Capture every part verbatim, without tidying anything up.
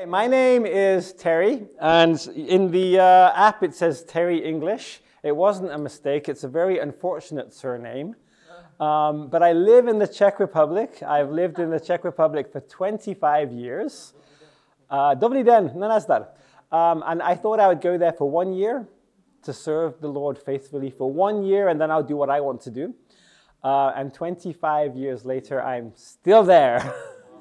My name is Terry, and in the uh, app it says Terry English. It wasn't a mistake. It's a very unfortunate surname. Um, but I live in the Czech Republic. I've lived in the Czech Republic for twenty-five years. Uh, Dobrý den, nenazdar. Um, and I thought I would go there for one year to serve the Lord faithfully for one year, and then I'll do what I want to do. Uh, and twenty-five years later, I'm still there.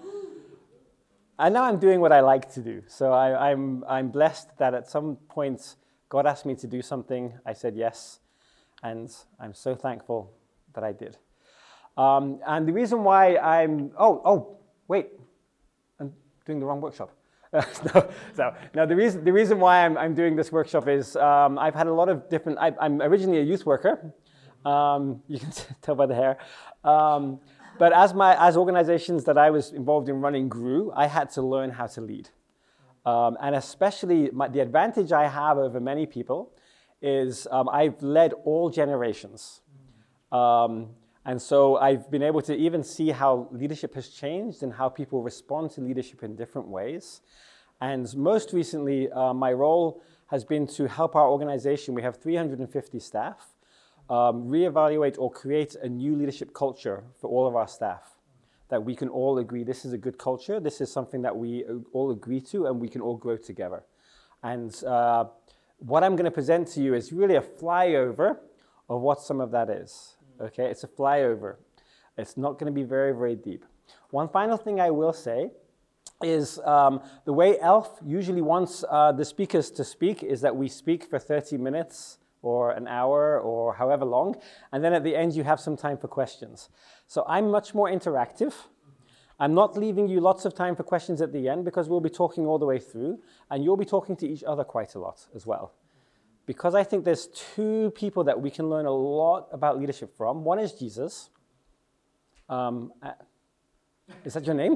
And now I'm doing what I like to do. So I, I'm, I'm blessed that at some point God asked me to do something. I said yes, and I'm so thankful that I did. Um, and the reason why I'm, oh, oh, wait, I'm doing the wrong workshop. no, so, no, the reason, the reason why I'm, I'm doing this workshop is um, I've had a lot of different, I, I'm originally a youth worker. Um, you can tell by the hair. Um, but as my as organizations that I was involved in running grew, I had to learn how to lead. Um, and especially my, the advantage I have over many people is um, I've led all generations. Um, and so I've been able to even see how leadership has changed and how people respond to leadership in different ways. And most recently, uh, my role has been to help our organization. We have three hundred fifty staff. Um, reevaluate or create a new leadership culture for all of our staff, that we can all agree this is a good culture, this is something that we all agree to, and we can all grow together. And uh, what I'm going to present to you is really a flyover of what some of that is. Okay, it's a flyover. It's not going to be very, very deep. One final thing I will say is um, the way E L F usually wants uh, the speakers to speak is that we speak for thirty minutes or an hour, or however long, and then at the end you have some time for questions. So I'm much more interactive. I'm not leaving you lots of time for questions at the end because we'll be talking all the way through, and you'll be talking to each other quite a lot as well. Because I think there's two people that we can learn a lot about leadership from. One is Jesus. Um, uh, is that your name?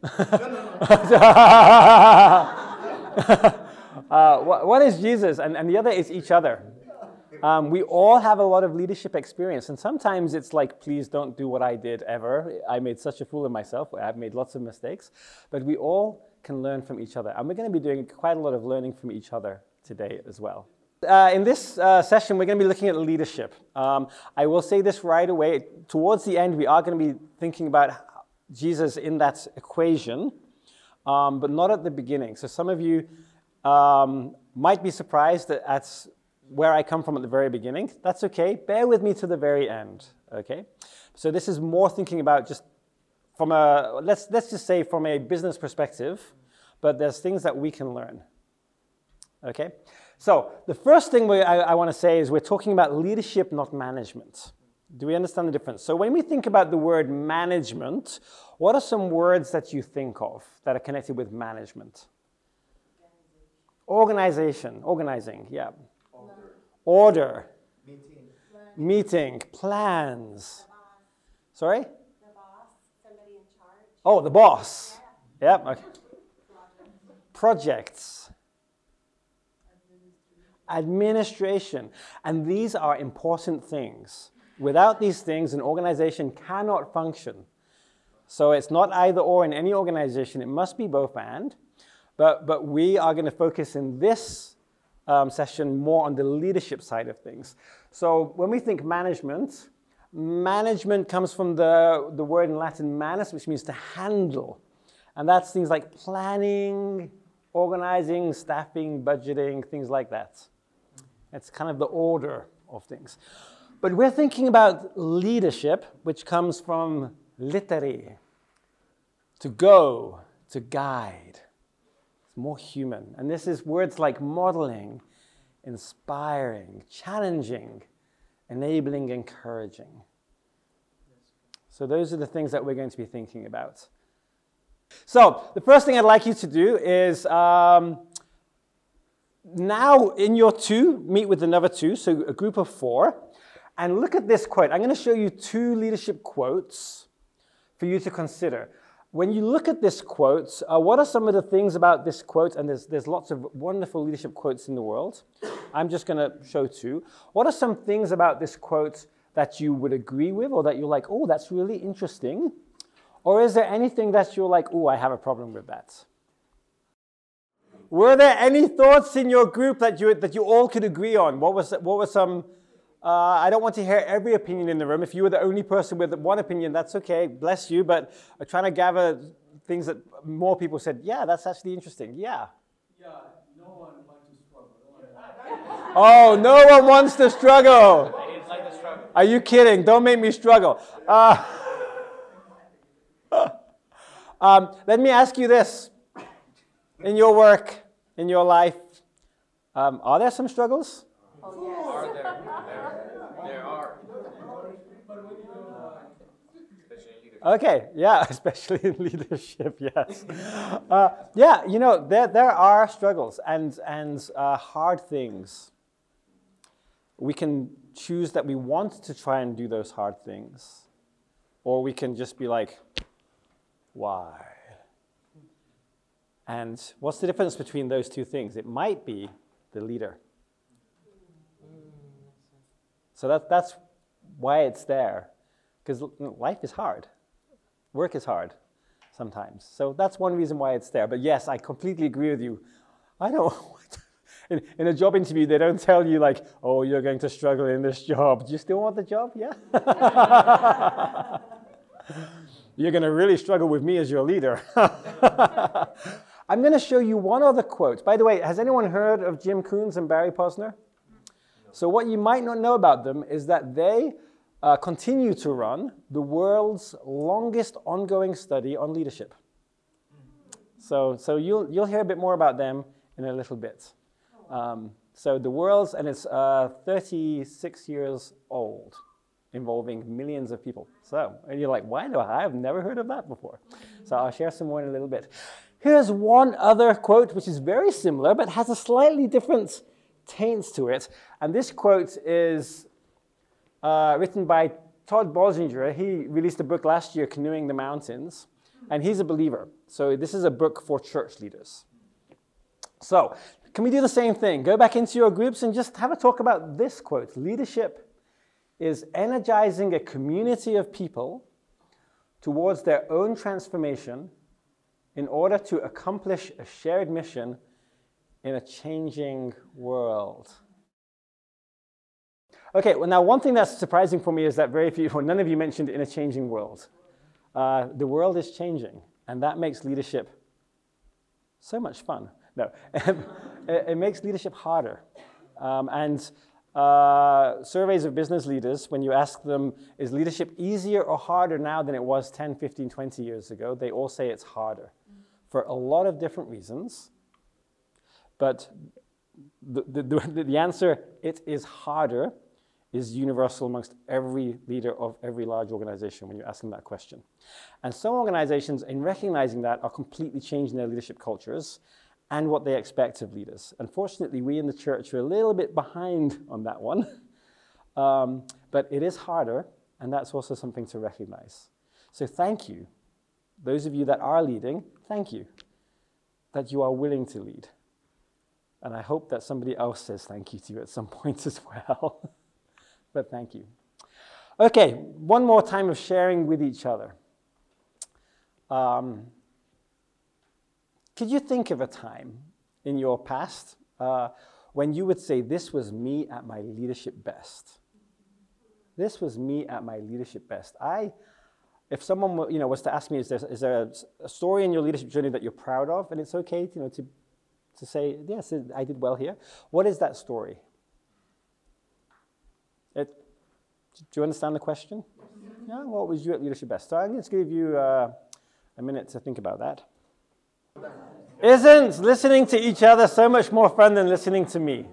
uh, one is Jesus, and, and the other is each other. Um, we all have a lot of leadership experience, and sometimes it's like, please don't do what I did ever. I made such a fool of myself. I've made lots of mistakes, but we all can learn from each other, and we're going to be doing quite a lot of learning from each other today as well. Uh, in this uh, session, we're going to be looking at leadership. Um, I will say this right away. Towards the end, we are going to be thinking about Jesus in that equation, um, but not at the beginning. So some of you um, might be surprised that at where I come from at the very beginning. That's okay. Bear with me to the very end, okay? So this is more thinking about just from a, let's, let's just say from a business perspective, but there's things that we can learn, okay? So the first thing we, I, I want to say is we're talking about leadership, not management. Do we understand the difference? So when we think about the word management, what are some words that you think of that are connected with management? Organization, organizing, yeah. Order, meeting, meeting plans. The Sorry? The boss, somebody in charge. Oh, the boss. Yeah. Yep. Okay. Projects. Administration. And these are important things. Without these things, an organization cannot function. So it's not either or in any organization. It must be both and. But, but we are going to focus in this Um, session more on the leadership side of things. So when we think management, management comes from the, the word in Latin manus, which means to handle. And that's things like planning, organizing, staffing, budgeting, things like that. It's kind of the order of things. But we're thinking about leadership, which comes from litere, to go, to guide. More human. And this is words like modeling, inspiring, challenging, enabling, encouraging. So those are the things that we're going to be thinking about. So the first thing I'd like you to do is um, now in your two, meet with another two, so a group of four, and look at this quote. I'm going to show you two leadership quotes for you to consider. When you look at this quote, uh, what are some of the things about this quote? And there's, there's lots of wonderful leadership quotes in the world. I'm just going to show two. What are some things about this quote that you would agree with, or that you're like, oh, that's really interesting? Or is there anything that you're like, oh, I have a problem with that? Were there any thoughts in your group that you that you all could agree on? What was what were some? Uh, I don't want to hear every opinion in the room. If you were the only person with one opinion, that's okay. Bless you. But I'm trying to gather things that more people said. Yeah, that's actually interesting. Yeah. Yeah. No one wants to struggle. Oh, no one wants to struggle. I didn't like the struggle. Are you kidding? Don't make me struggle. Uh, um, let me ask you this. In your work, in your life, um, are there some struggles? Oh, yes. Are there? There, there are. Especially in leadership. Okay, yeah, especially in leadership, yes. Uh, yeah, you know, there, there are struggles and, and uh, hard things. We can choose that we want to try and do those hard things, or we can just be like, why? And what's the difference between those two things? It might be the leader. So that, that's why it's there, because life is hard. Work is hard sometimes. So that's one reason why it's there. But yes, I completely agree with you. I don't, in, in a job interview, they don't tell you like, oh, you're going to struggle in this job. Do you still want the job? Yeah. You're going to really struggle with me as your leader. I'm going to show you one other quote. By the way, has anyone heard of Jim Koons and Barry Posner? So what you might not know about them is that they uh, continue to run the world's longest ongoing study on leadership. So, so you'll, you'll hear a bit more about them in a little bit. Um, so the world's, and it's uh, thirty-six years old, involving millions of people. So, and you're like, why do I? I've never heard of that before. So I'll share some more in a little bit. Here's one other quote, which is very similar, but has a slightly different taint to it. And this quote is uh, written by Todd Bollinger. He released a book last year, Canoeing the Mountains, and he's a believer. So this is a book for church leaders. So can we do the same thing? Go back into your groups and just have a talk about this quote. Leadership is energizing a community of people towards their own transformation in order to accomplish a shared mission in a changing world. Okay, well now one thing that's surprising for me is that very few, well, none of you mentioned in a changing world. Uh, the world is changing, and that makes leadership so much fun. No, it, it makes leadership harder. Um, and uh, surveys of business leaders, when you ask them, is leadership easier or harder now than it was ten, fifteen, twenty years ago, they all say it's harder for a lot of different reasons. But the, the, the, the answer, it is harder, is universal amongst every leader of every large organization when you ask them that question. And some organizations, in recognizing that, are completely changing their leadership cultures and what they expect of leaders. Unfortunately, we in the church are a little bit behind on that one. Um, but it is harder, and that's also something to recognize. So thank you. Those of you that are leading, thank you that you are willing to lead. And I hope that somebody else says thank you to you at some point as well. But thank you. Okay, one more time of sharing with each other. Um, could you think of a time in your past uh, when you would say, this was me at my leadership best? This was me at my leadership best. I, if someone you know, was to ask me, is there, is there a, a story in your leadership journey that you're proud of? And it's okay you know, to, to say, yes, I did well here. What is that story? It, do you understand the question? Yeah, what was you at leadership best? So I'm going to give you uh, a minute to think about that. Isn't listening to each other so much more fun than listening to me?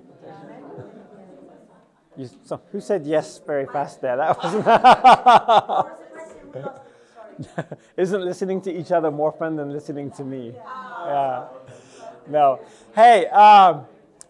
You, so, who said yes very fast there? That wasn't. Isn't listening to each other more fun than listening to me? Yeah. No. Hey. Um,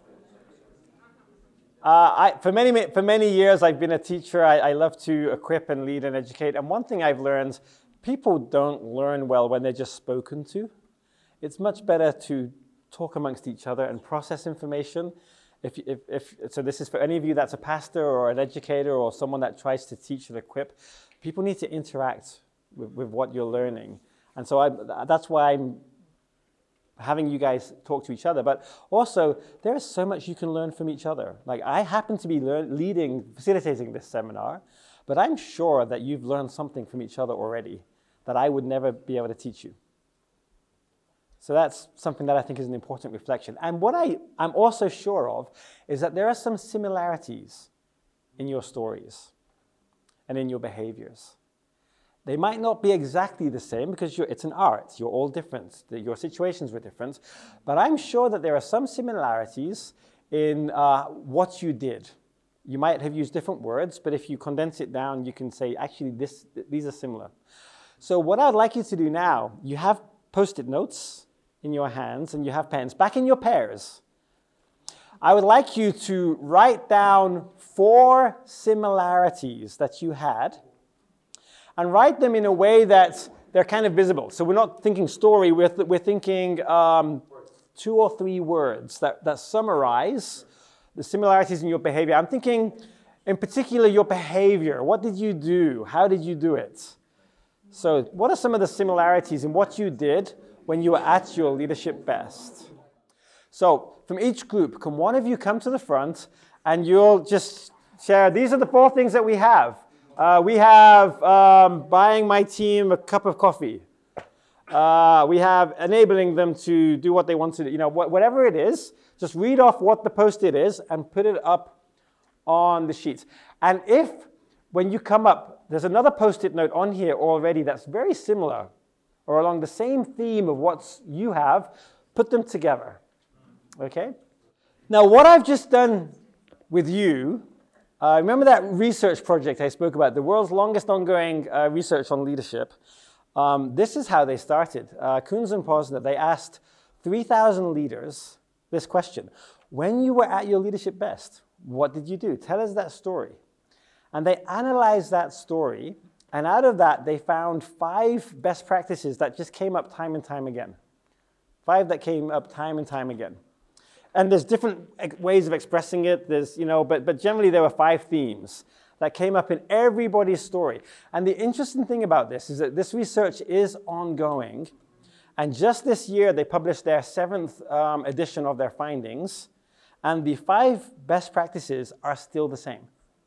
Uh, I, for many for many years, I've been a teacher. I, I love to equip and lead and educate. And one thing I've learned, people don't learn well when they're just spoken to. It's much better to talk amongst each other and process information. If, if, if so, this is for any of you that's a pastor or an educator or someone that tries to teach and equip. People need to interact with, with what you're learning. And so I, that's why I'm having you guys talk to each other, but also there is so much you can learn from each other. Like I happen to be learn, leading, facilitating this seminar, but I'm sure that you've learned something from each other already that I would never be able to teach you. So that's something that I think is an important reflection. And what I, I'm also sure of is that there are some similarities in your stories and in your behaviors. They might not be exactly the same because you're, it's an art. You're all different. The, your situations were different. But I'm sure that there are some similarities in uh, what you did. You might have used different words, but if you condense it down, you can say, actually, this, these are similar. So what I'd like you to do now, you have Post-it notes in your hands and you have pens. Back in your pairs, I would like you to write down four similarities that you had and write them in a way that they're kind of visible. So we're not thinking story, we're, th- we're thinking um, two or three words that, that summarize the similarities in your behavior. I'm thinking in particular your behavior. What did you do? How did you do it? So what are some of the similarities in what you did when you were at your leadership best? So from each group, can one of you come to the front and you'll just share, these are the four things that we have. Uh, we have um, buying my team a cup of coffee. Uh, we have enabling them to do what they want to do. You know, wh- whatever it is, just read off what the Post-it is and put it up on the sheets. And if, when you come up, there's another Post-it note on here already that's very similar or along the same theme of what you have, put them together. Okay? Now, what I've just done with you, Uh, remember that research project I spoke about, the world's longest ongoing uh, research on leadership? Um, this is how they started. Uh, Koons and Posner, they asked three thousand leaders this question. When you were at your leadership best, what did you do? Tell us that story. And they analyzed that story, and out of that, they found five best practices that just came up time and time again. Five that came up time and time again. And there's different ways of expressing it, there's, you know, but, but generally there were five themes that came up in everybody's story. And the interesting thing about this is that this research is ongoing. And just this year, they published their seventh um, edition of their findings. And the five best practices are still the same.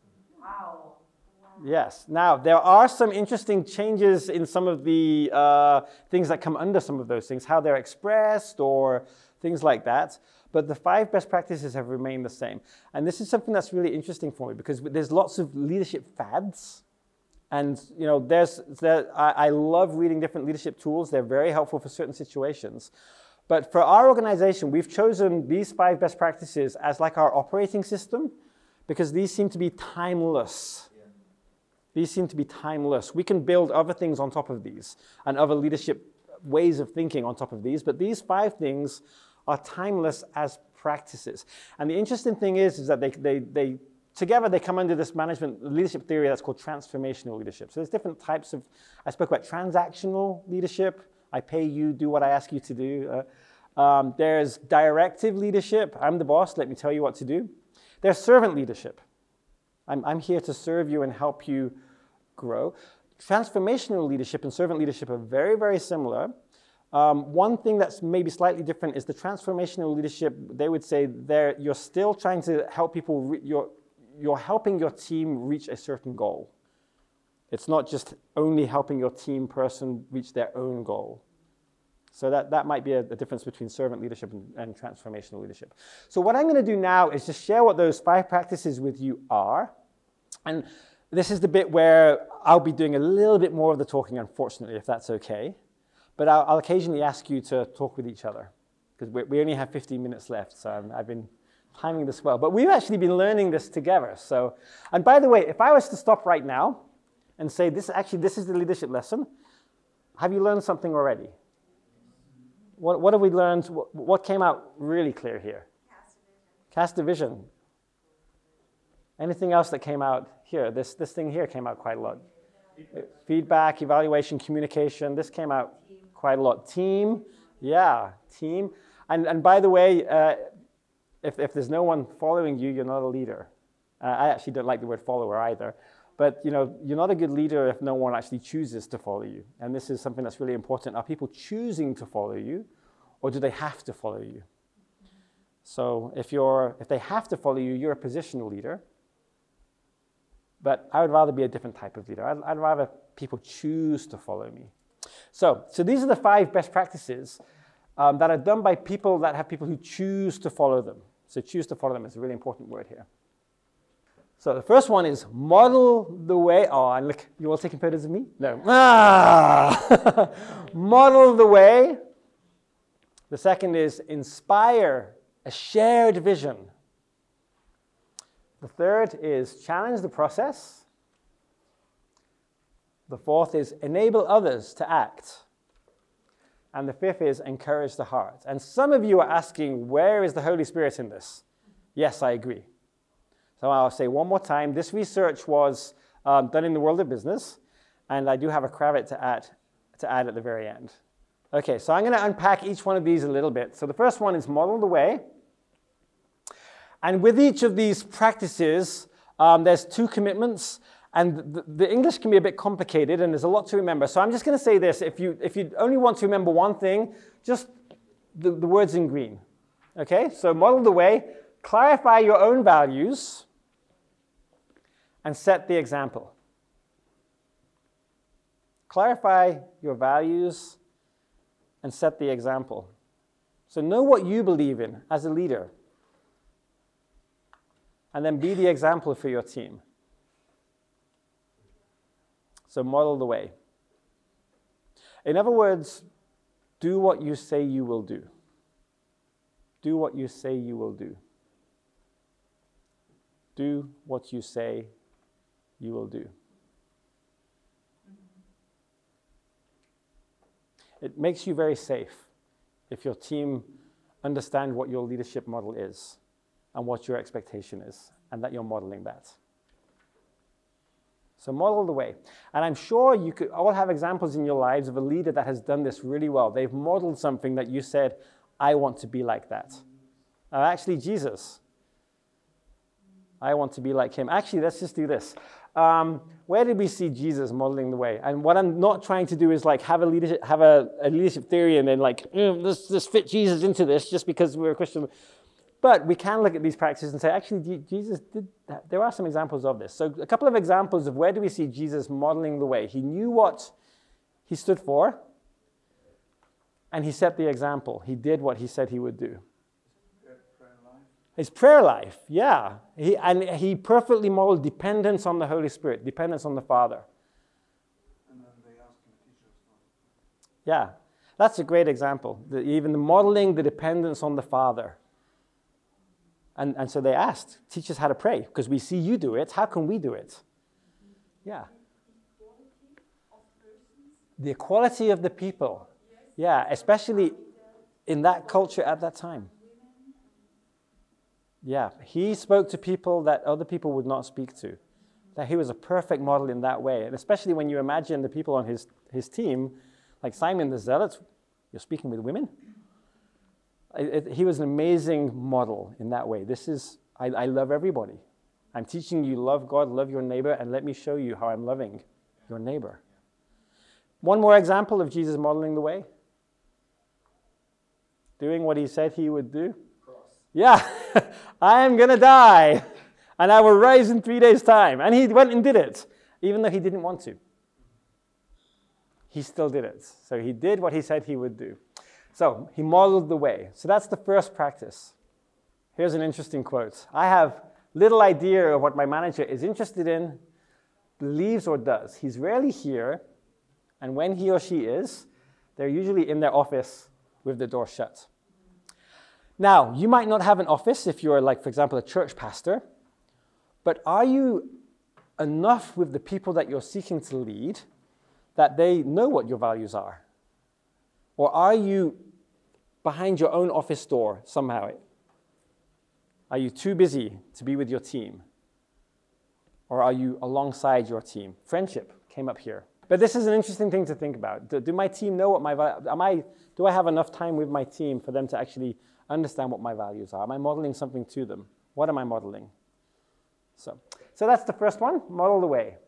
Wow. Yes. Now, there are some interesting changes in some of the uh, things that come under some of those things, how they're expressed or things like that. But the five best practices have remained the same. And this is something that's really interesting for me because there's lots of leadership fads. And, you know, there's, there, I, I love reading different leadership tools. They're very helpful for certain situations. But for our organization, we've chosen these five best practices as like our operating system because these seem to be timeless. Yeah. These seem to be timeless. We can build other things on top of these and other leadership ways of thinking on top of these. But these five things are timeless as practices. And the interesting thing is, is that they, they, they together they come under this management leadership theory that's called transformational leadership. So there's different types of, I spoke about transactional leadership. I pay you, do what I ask you to do. Uh, um, there's directive leadership. I'm the boss, let me tell you what to do. There's servant leadership. I'm, I'm here to serve you and help you grow. Transformational leadership and servant leadership are very, very similar. Um, one thing that's maybe slightly different is the transformational leadership. They would say there you're still trying to help people, re- you're, you're helping your team reach a certain goal. It's not just only helping your team person reach their own goal. So that, that might be a, a difference between servant leadership and, and transformational leadership. So what I'm going to do now is just share what those five practices with you are. And this is the bit where I'll be doing a little bit more of the talking, unfortunately, if that's okay. But I'll, I'll occasionally ask you to talk with each other because we, we only have fifteen minutes left, so I'm, I've been timing this well. But we've actually been learning this together. So, and by the way, if I was to stop right now and say, this actually, this is the leadership lesson, have you learned something already? What, what have we learned? What, what came out really clear here? Cast a vision. Cast a vision. Anything else that came out here? This, this thing here came out quite a lot. Feedback, evaluation, communication. This came out quite a lot. Team, yeah, team. And and by the way, uh, if if there's no one following you, you're not a leader. Uh, I actually don't like the word follower either. But you know, you're not a good leader if no one actually chooses to follow you. And this is something that's really important. Are people choosing to follow you, or do they have to follow you? So if you're, if they have to follow you, you're a positional leader. But I would rather be a different type of leader. I'd, I'd rather people choose to follow me. So, so these are the five best practices um, that are done by people that have people who choose to follow them. So choose to follow them is a really important word here. So the first one is model the way. Oh, and look, you all taking photos of me? No. Ah! Model the way. The second is inspire a shared vision. The third is challenge the process. The fourth is enable others to act. And the fifth is encourage the heart. And some of you are asking, where is the Holy Spirit in this? Yes, I agree. So I'll say one more time, this research was um, done in the world of business, and I do have a caveat to add, to add at the very end. Okay, so I'm going to unpack each one of these a little bit. So the first one is model the way. And with each of these practices, um, there's two commitments. And the, the English can be a bit complicated, and there's a lot to remember. So I'm just going to say this. If you, if you only want to remember one thing, just the, the words in green. Okay? So model the way, clarify your own values, and set the example. Clarify your values and set the example. So know what you believe in as a leader, and then be the example for your team. So model the way. In other words, do what you say you will do. Do what you say you will do. Do what you say you will do. It makes you very safe if your team understand what your leadership model is and what your expectation is, and that you're modeling that. So model the way. And I'm sure you could all have examples in your lives of a leader that has done this really well. They've modeled something that you said, I want to be like that. Uh, actually, Jesus. I want to be like him. Actually, let's just do this. Um, where did we see Jesus modeling the way? And what I'm not trying to do is like have a leadership, have a, a leadership theory and then like, mm, let's just fit Jesus into this just because we're a Christian. But we can look at these practices and say, actually, Jesus did that. There are some examples of this. So a couple of examples of where do we see Jesus modeling the way. He knew what he stood for, and he set the example. He did what he said he would do. His prayer life, yeah. He, and he perfectly modeled dependence on the Holy Spirit, dependence on the Father. And then they asked him to teach us. Yeah, that's a great example. The, even the modeling the dependence on the Father. And, and so they asked, teach us how to pray, because we see you do it. How can we do it? Yeah. The equality of the people. Yeah, especially in that culture at that time. Yeah, he spoke to people that other people would not speak to. That he was a perfect model in that way. And especially when you imagine the people on his, his team, like Simon the Zealot, you're speaking with women. It, it, he was an amazing model in that way. This is, I, I love everybody. I'm teaching you love God, love your neighbor, and let me show you how I'm loving your neighbor. One more example of Jesus modeling the way. Doing what he said he would do. Yeah, I am going to die, and I will rise in three days' time. And he went and did it, even though he didn't want to. He still did it. So he did what he said he would do. So he modeled the way. So that's the first practice. Here's an interesting quote. I have little idea of what my manager is interested in, believes or does. He's rarely here, and when he or she is, they're usually in their office with the door shut. Now, you might not have an office if you're, like, for example, a church pastor, but are you enough with the people that you're seeking to lead that they know what your values are? Or are you behind your own office door somehow? Are you too busy to be with your team? Or are you alongside your team? Friendship came up here. But this is an interesting thing to think about. Do, do my team know what my values am I do I have enough time with my team for them to actually understand what my values are? Am I modeling something to them? What am I modeling? So, so that's the first one, model the way.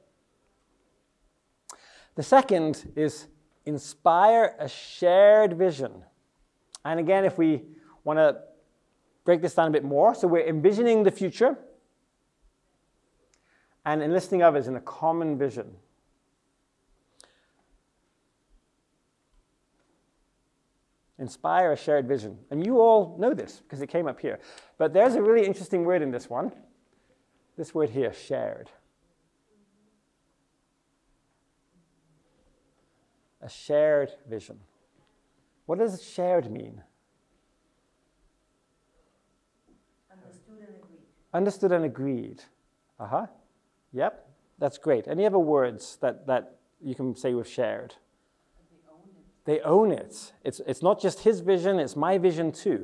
The second is inspire a shared vision. And again, if we want to break this down a bit more, so we're envisioning the future and enlisting others in a common vision. Inspire a shared vision. And you all know this because it came up here. But there's a really interesting word in this one. This word here, shared. A shared vision. What does shared mean? Understood and agreed. Understood and agreed. Uh-huh. Yep. That's great. Any other words that, that you can say with shared? They own it. It's, it's not just his vision, it's my vision too.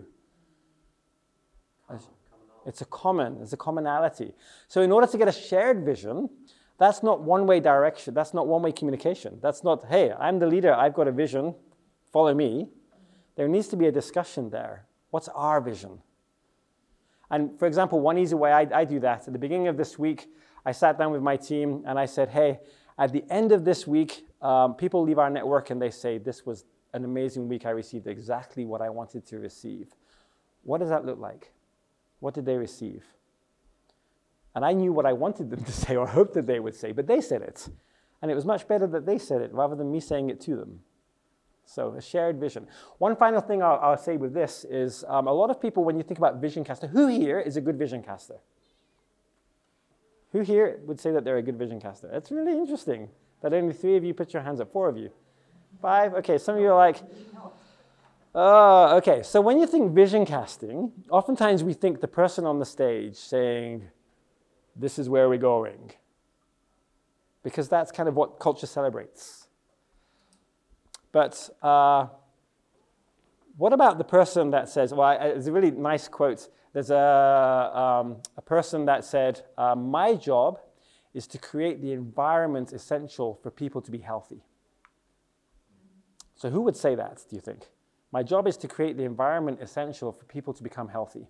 It's a common, it's a commonality. So in order to get a shared vision, that's not one-way direction. That's not one-way communication. That's not, hey, I'm the leader, I've got a vision, follow me. There needs to be a discussion there. What's our vision? And for example, one easy way I, I do that, at the beginning of this week, I sat down with my team and I said, hey, at the end of this week, um, people leave our network and they say, this was an amazing week. I received exactly what I wanted to receive. What does that look like? What did they receive? And I knew what I wanted them to say or hoped that they would say, but they said it. And it was much better that they said it rather than me saying it to them. So a shared vision. One final thing I'll, I'll say with this is um, a lot of people, when you think about vision caster, who here is a good vision caster? Who here would say that they're a good vision caster? It's really interesting that only three of you put your hands up, four of you. Five? Okay, some of you are like, oh, okay. So when you think vision casting, oftentimes we think the person on the stage saying, this is where we're going. Because that's kind of what culture celebrates. But uh, what about the person that says, well, I, it's a really nice quote. There's a, um, a person that said, uh, my job is to create the environment essential for people to be healthy. So who would say that, do you think? My job is to create the environment essential for people to become healthy.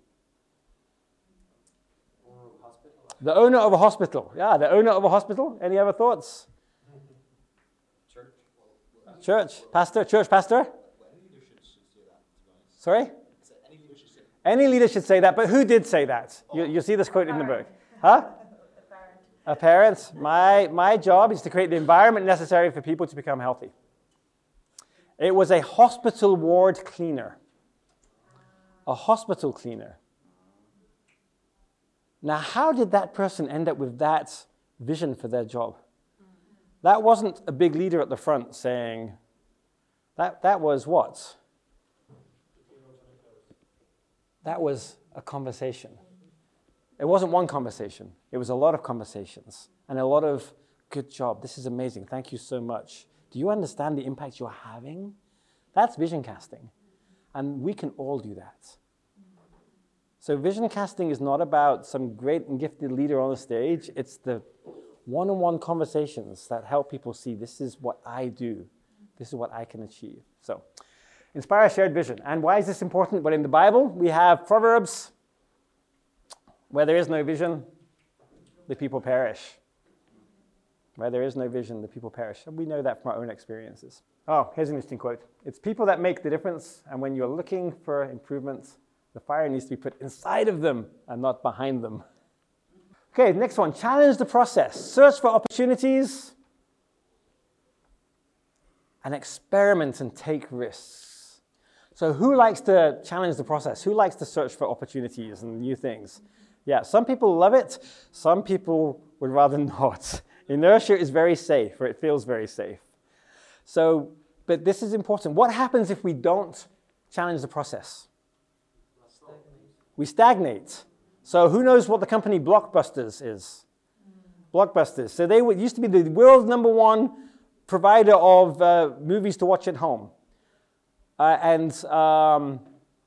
The owner of a hospital. Yeah, the owner of a hospital. Any other thoughts? Church. Church. Pastor. Church pastor. Sorry? Any leader should say that, but who did say that? You, you see this quote in the book. Huh? A parent. My, my job is to create the environment necessary for people to become healthy. It was a hospital ward cleaner. A hospital cleaner. Now, how did that person end up with that vision for their job? That wasn't a big leader at the front saying, that, that was what? That was a conversation. It wasn't one conversation. It was a lot of conversations and a lot of, good job, this is amazing, thank you so much. Do you understand the impact you're having? That's vision casting. And we can all do that. So vision casting is not about some great and gifted leader on the stage. It's the one-on-one conversations that help people see this is what I do. This is what I can achieve. So inspire a shared vision. And why is this important? Well, in the Bible, we have Proverbs. Where there is no vision, the people perish. Where there is no vision, the people perish. And we know that from our own experiences. Oh, here's an interesting quote. It's people that make the difference, and when you're looking for improvement, the fire needs to be put inside of them and not behind them. Okay, next one. Challenge the process. Search for opportunities and experiment and take risks. So who likes to challenge the process? Who likes to search for opportunities and new things? Yeah, some people love it. Some people would rather not. Inertia is very safe, or it feels very safe. So, but this is important. What happens if we don't challenge the process? We stagnate. So who knows what the company Blockbusters is? Blockbusters. So they would, used to be the world's number one provider of uh, movies to watch at home. Uh, and um,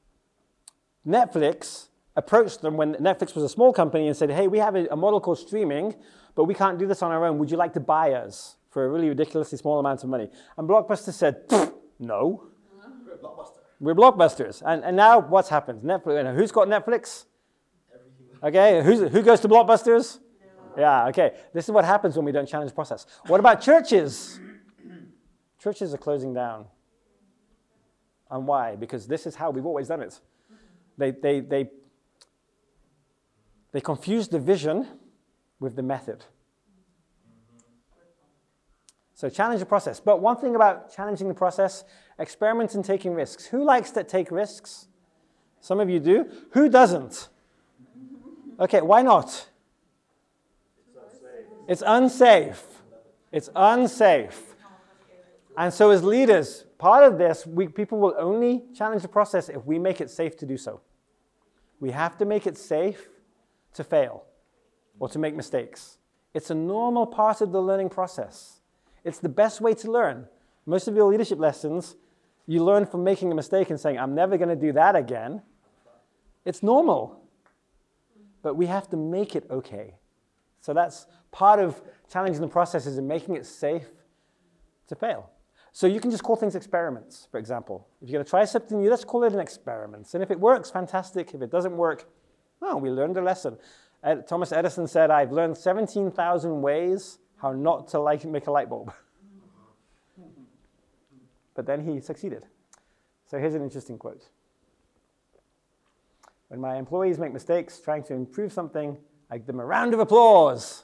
Netflix approached them when Netflix was a small company and said, hey, we have a, a model called streaming, but we can't do this on our own. Would you like to buy us for a really ridiculously small amount of money? And Blockbuster said, no. We're a blockbuster. We're Blockbusters. And, and now what's happened? Netflix. Who's got Netflix? Okay, Who's, who goes to Blockbusters? No. Yeah, okay. This is what happens when we don't challenge the process. What about churches? Churches are closing down. And why? Because this is how we've always done it. They, they, they, they confuse the vision with the method. So challenge the process. But one thing about challenging the process, experiment and taking risks. Who likes to take risks? Some of you do. Who doesn't? Okay, why not? It's unsafe. It's unsafe. And so as leaders, part of this, we, people will only challenge the process if we make it safe to do so. We have to make it safe to fail or to make mistakes. It's a normal part of the learning process. It's the best way to learn. Most of your leadership lessons, you learn from making a mistake and saying, I'm never going to do that again. It's normal. But we have to make it okay. So that's part of challenging the process is in making it safe to fail. So you can just call things experiments, for example. If you're going to try something new, let's call it an experiment. And if it works, fantastic. If it doesn't work, oh, we learned a lesson. Ed, Thomas Edison said, I've learned seventeen thousand ways how not to like, make a light bulb. But then he succeeded. So here's an interesting quote. When my employees make mistakes trying to improve something, I give them a round of applause.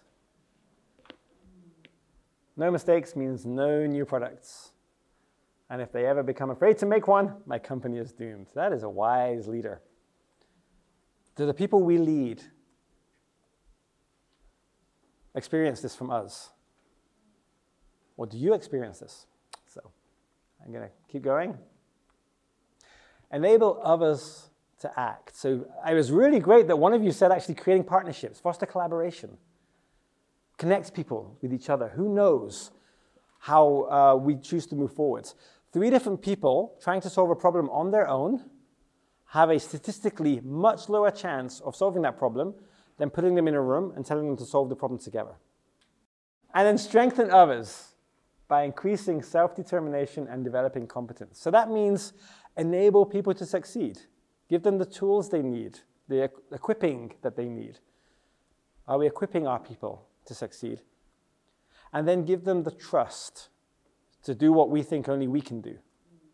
No mistakes means no new products. And if they ever become afraid to make one, my company is doomed. That is a wise leader. Do the people we lead experience this from us? Or do you experience this? So I'm going to keep going. Enable others to act. So it was really great that one of you said actually creating partnerships, foster collaboration. Connect people with each other. Who knows how uh, we choose to move forward? Three different people trying to solve a problem on their own have a statistically much lower chance of solving that problem than putting them in a room and telling them to solve the problem together. And then strengthen others by increasing self-determination and developing competence. So that means enable people to succeed. Give them the tools they need, the equipping that they need. Are we equipping our people to succeed? And then give them the trust to do what we think only we can do.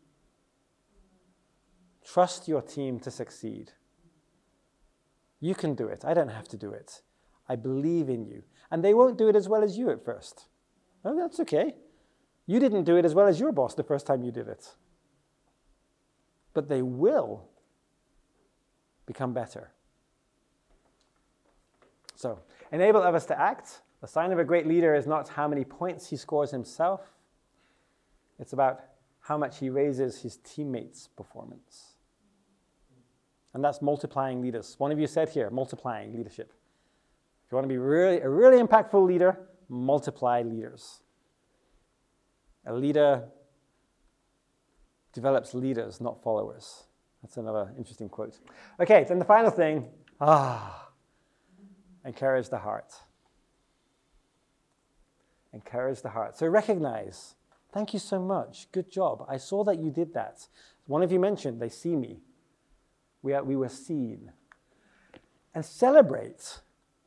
Trust your team to succeed. You can do it. I don't have to do it. I believe in you. And they won't do it as well as you at first. Oh, that's okay. You didn't do it as well as your boss the first time you did it. But they will become better. So, enable others to act. The sign of a great leader is not how many points he scores himself. It's about how much he raises his teammates' performance. And that's multiplying leaders. One of you said here, multiplying leadership. If you want to be really, a really impactful leader, multiply leaders. A leader develops leaders, not followers. That's another interesting quote. Okay, then the final thing, ah, encourage the heart. Encourage the heart. So recognize, thank you so much, good job. I saw that you did that. One of you mentioned, they see me. We, are, we were seen. And celebrate.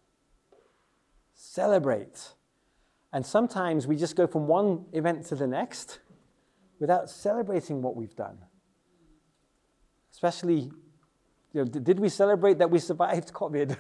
Celebrate. And sometimes we just go from one event to the next without celebrating what we've done. Especially, you know, did we celebrate that we survived COVID?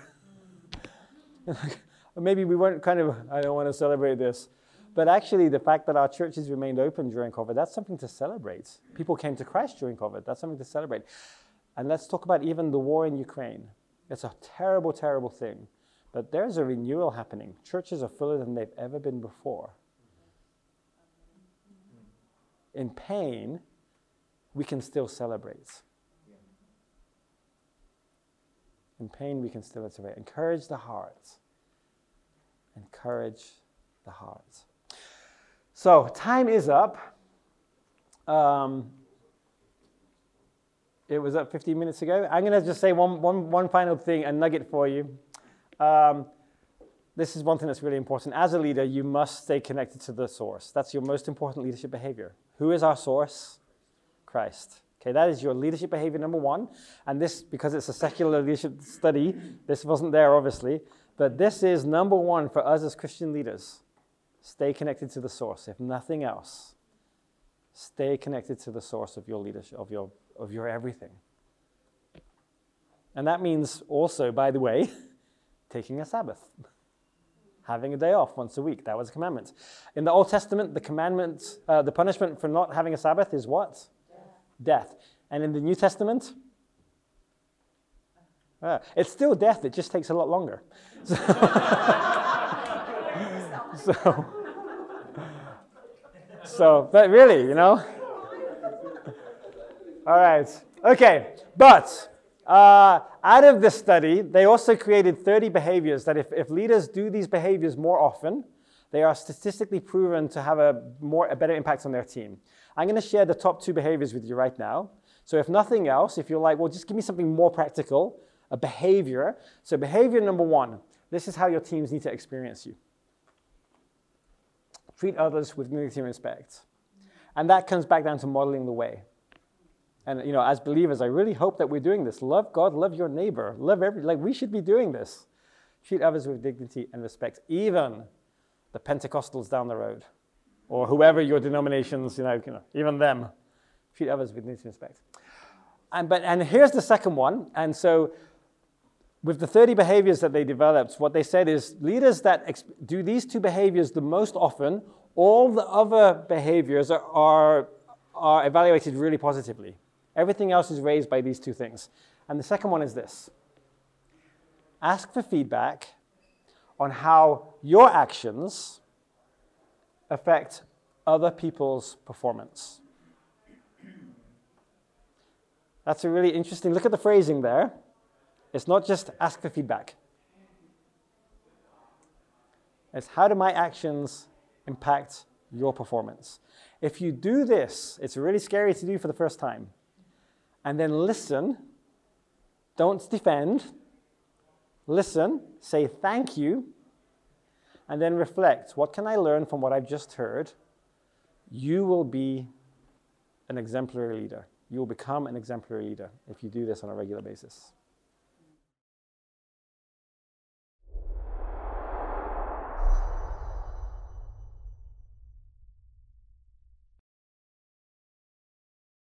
Or maybe we weren't kind of, I don't want to celebrate this. But actually, the fact that our churches remained open during COVID, that's something to celebrate. People came to Christ during COVID. That's something to celebrate. And let's talk about even the war in Ukraine. It's a terrible, terrible thing. But there's a renewal happening. Churches are fuller than they've ever been before. In pain, we can still celebrate. In pain, we can still celebrate. Encourage the heart. Encourage the heart. So, time is up. Um, it was up fifteen minutes ago. I'm going to just say one, one, one final thing, a nugget for you. Um, this is one thing that's really important. As a leader, you must stay connected to the source. That's your most important leadership behavior. Who is our source? Christ. Okay, that is your leadership behavior number one. And this, because it's a secular leadership study, this wasn't there, obviously. But this is number one for us as Christian leaders. Stay connected to the source, if nothing else. Stay connected to the source of your leadership, of your, of your everything. And that means also, by the way, taking a Sabbath. Having a day off once a week. That was a commandment. In the Old Testament, the commandment, uh, the punishment for not having a Sabbath is what? Death. Death. And in the New Testament, uh, it's still death. It just takes a lot longer. So, so, so, but really, you know. All right. Okay. But Uh, out of this study, they also created thirty behaviors that if, if leaders do these behaviors more often, they are statistically proven to have a, more, a better impact on their team. I'm going to share the top two behaviors with you right now. So if nothing else, if you're like, well, just give me something more practical, a behavior. So behavior number one, this is how your teams need to experience you. Treat others with dignity and respect. And that comes back down to modeling the way. And, you know, as believers, I really hope that we're doing this. Love God, love your neighbor, love every, like we should be doing this. Treat others with dignity and respect, even the Pentecostals down the road, or whoever your denominations, you know, you know even them. Treat others with dignity and respect. And, but, and here's the second one. And so with the thirty behaviors that they developed, what they said is leaders that ex- do these two behaviors the most often, all the other behaviors are, are, are evaluated really positively. Everything else is raised by these two things. And the second one is this. Ask for feedback on how your actions affect other people's performance. That's a really interesting, look at the phrasing there. It's not just ask for feedback. It's how do my actions impact your performance? If you do this, it's really scary to do for the first time. And then listen, don't defend, listen, say thank you, and then reflect. What can I learn from what I've just heard? You will be an exemplary leader. You will become an exemplary leader if you do this on a regular basis.